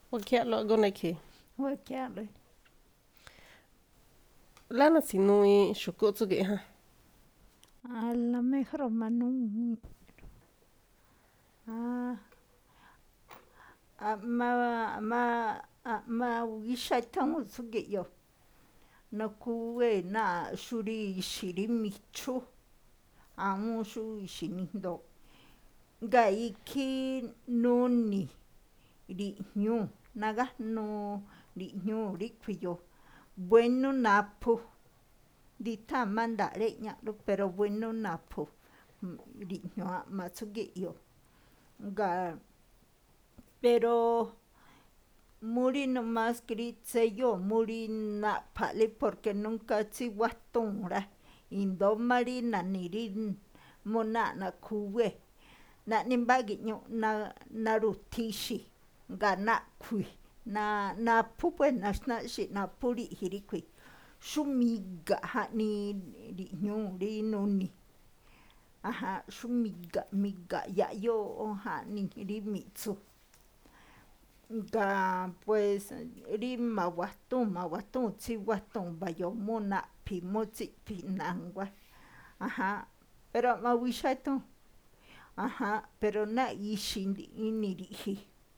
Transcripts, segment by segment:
Wakia'lo goneki. Huekia'le. Lana sinui xuku tsuki ha. A lo mejor manu. Ma wishaitang tsuki yo. Na kuwe na shuri shiri michu. Amu shu shinindo. Ga iki nuni ri nyu. Naga no ri nyu ri kuyo. Bueno napu. Dita manda reña pero bueno napu. Ri nyu matsuki yo. Ga pero muri nomás gritse yo muri na pali porque nunca tsiwatunra. Indo marina nirin mona na kuwe. Na nimbagi nyo na rutishi. Ga na kui. Na pupe na shi na puri hirikui. Shumiga hani ri nyu ri nuni. Shumiga miga ya yo hani ri mitsu. Ga pues ri mawatun tsiwatun bayo mona pi motsi pi nangwa. Pero ma wishaitun. Pero na ishi ini rihi.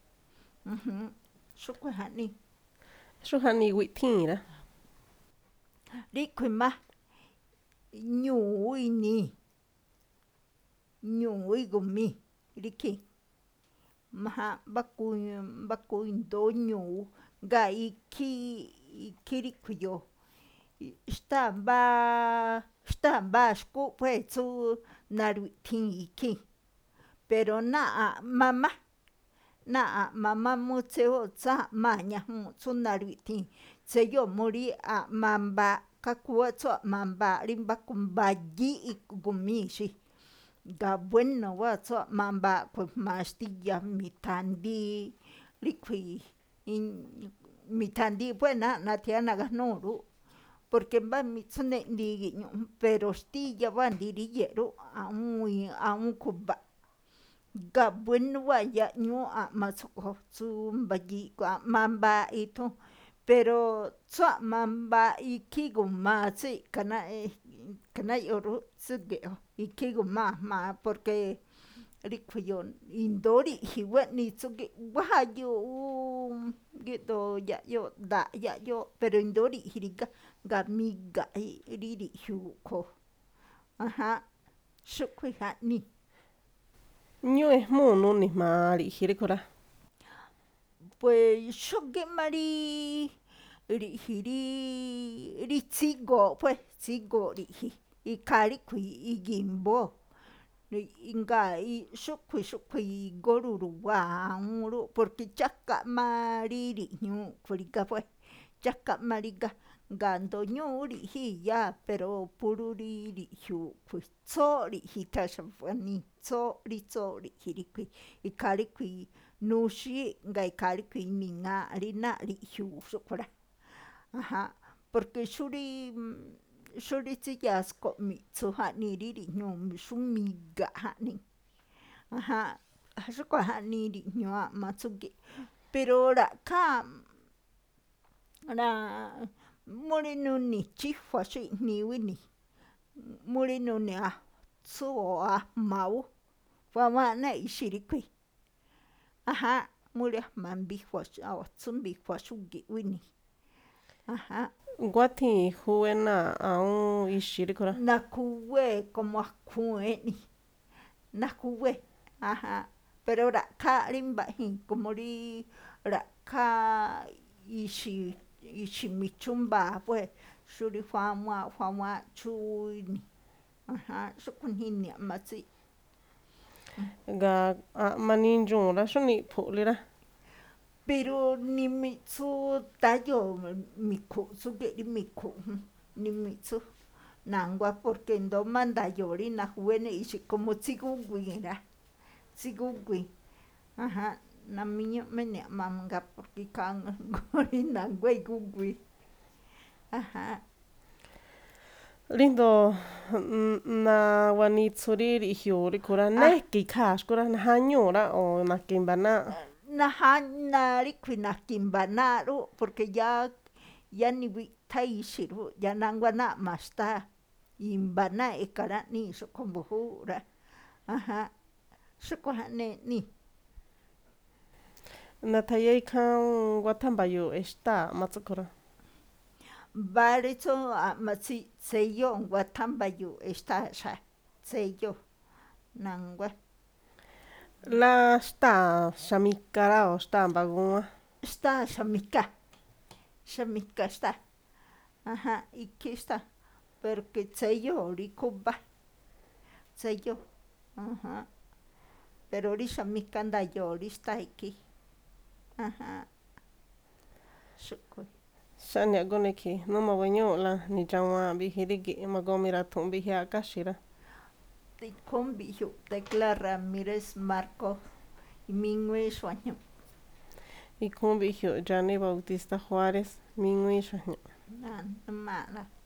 Shukwe hani. Xuhani witira. Rikui ma. Nyu ini. Nyu igumi. Riki. Baku indo nyu. Ga iki rikuyo. Shtamba shku puetsu naruitin iki. Pero na mama mutseo tsa maña mutsu naruitin. Tseyo muri mamba. Kakua tsua mamba rimbakumbayi ikugumishi. Ga bueno wa tsua mamba pues mastilla mitandi. Rikui mitandi buena na tiana ganuru. Porque mba mitsune digi nyo. Pero stilla bandiri yeru a un kuba. Ga bueno wa ya nyo matsuko tsumbayi mamba ito. Pero tsua mamba ikigumasi kana yoru tsugeo. Ikiguma porque rikuyo indori hiwe ni tsugi. Wahayu gitu ya yo da ya yo. Pero indori hiriga ga miga riri hyuko. Shukwi hani. Nyu mu nuni mari hirikura. Pues shuki mari ri tsigo pues tsigo rihi. Ikari kui igimbo. Nga shukwi goruru wa uru. Porque chaka mariri nyu kuriga pues. Chaka mariga. Gando nyu rihi ya. Pero puru riri hyu. Pues tso rihi tashavani. Tso rihi rikui. Ikari kui nushi. Nga ikari kui ninga rina ri hyu shukura. Porque shuri tsiyasko mitsu hani riri nyu shumiga hani. Shukwa hani ri nyu matsuki. Pero ra ka muri nuni chihua shi niwi ni. Muri nuni tsuo mau. Wama ishi rikui. Muri mambihua tsumihua shugi wini. Guati juwe na aun ishi rikura. Na kuwe como akueni. Na kuwe. Pero ra ka rimbahi. Como ri ra ka ishi michumba pues. Shuri fama chuini. Shukuni ni matsi. Ga maninjura shuni pulira. Pero ni mitsu tayo miku. Sugeri miku. Ni mitsu. Nangwa porque ndo manda yori na huene ishi como tsigugwira. Tsigugwi. Na miño mene manga porque kan gori nangwa igugwi. Lindo na wanitsuri ri hyu rikura. Neki kashkura na hanyura o na kimbana. nahana rikui nakimbanaru porque ya ni witaishiru ya nangwana masta imbana ikarani sukombuhura aha sukuhane ni Nataya ikhan watambayu esta matsukura. baritso amatsi tseyo watambayu estasha tseyo nangwa La esta shamikara o esta bagua. sta shamika sta aha iki sta porque tseyo rikuba tseyo aha pero ri shamika ndayo ri sta iki aha shukui Shani agoneki no mawenyo la ni jawa bihirigi magomira tumbi akashira. Tikombihu Tecla Ramírez Marco Mingwe Sueño Ikumbi Jani Bautista Juárez, Mingui Shaño. Mala